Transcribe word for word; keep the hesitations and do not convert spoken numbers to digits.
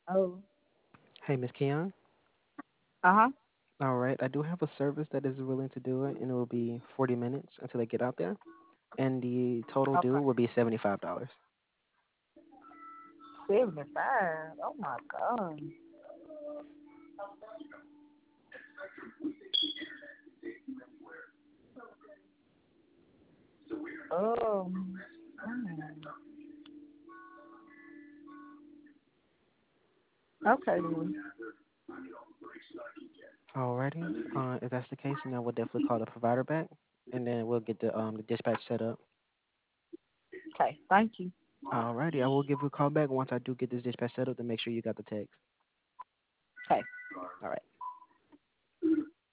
Oh. Hey, Miss Keon. Uh-huh. All right, I do have a service that is willing to do it, and it will be forty minutes until they get out there, and the total due Okay. will be seventy-five dollars. seventy-five. Oh my god. Oh. Mm. Okay then. Alrighty, uh, if that's the case, then I will definitely call the provider back, and then we'll get the um the dispatch set up. Okay. Thank you. Alrighty, I will give you a call back once I do get this dispatch set up to make sure you got the text. Okay. All right.